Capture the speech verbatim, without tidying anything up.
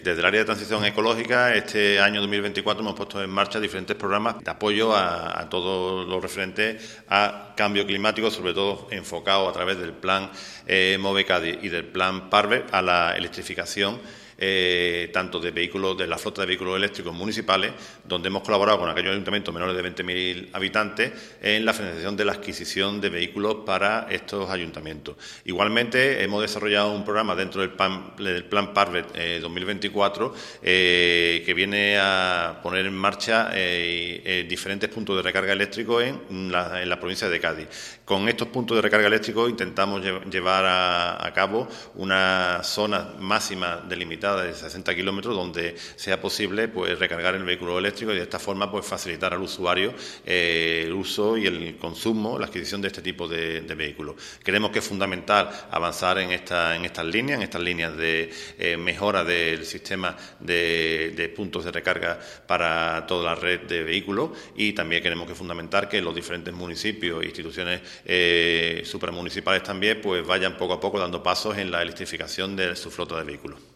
Desde el área de transición ecológica, este año dos mil veinticuatro hemos puesto en marcha diferentes programas de apoyo a, a todo lo referente a cambio climático, sobre todo enfocado a través del plan eh, MOVE Cádiz y del plan PARVE a la electrificación Eh, tanto de vehículos, de la flota de vehículos eléctricos municipales, donde hemos colaborado con aquellos ayuntamientos menores de veinte mil habitantes en la financiación de la adquisición de vehículos para estos ayuntamientos. Igualmente, hemos desarrollado un programa dentro del plan, del plan PARVE eh, dos mil veinticuatro eh, que viene a poner en marcha eh, eh, diferentes puntos de recarga eléctrico en la, en la provincia de Cádiz. Con estos puntos de recarga eléctrico intentamos llevar a, a cabo una zona máxima delimitada de sesenta kilómetros donde sea posible pues recargar el vehículo eléctrico y de esta forma pues facilitar al usuario eh, el uso y el consumo, la adquisición de este tipo de, de vehículos. Creemos que es fundamental avanzar en, esta, en estas líneas, en estas líneas de eh, mejora del sistema de, de puntos de recarga para toda la red de vehículos, y también creemos que es fundamental que los diferentes municipios e instituciones eh, supramunicipales también pues vayan poco a poco dando pasos en la electrificación de su flota de vehículos.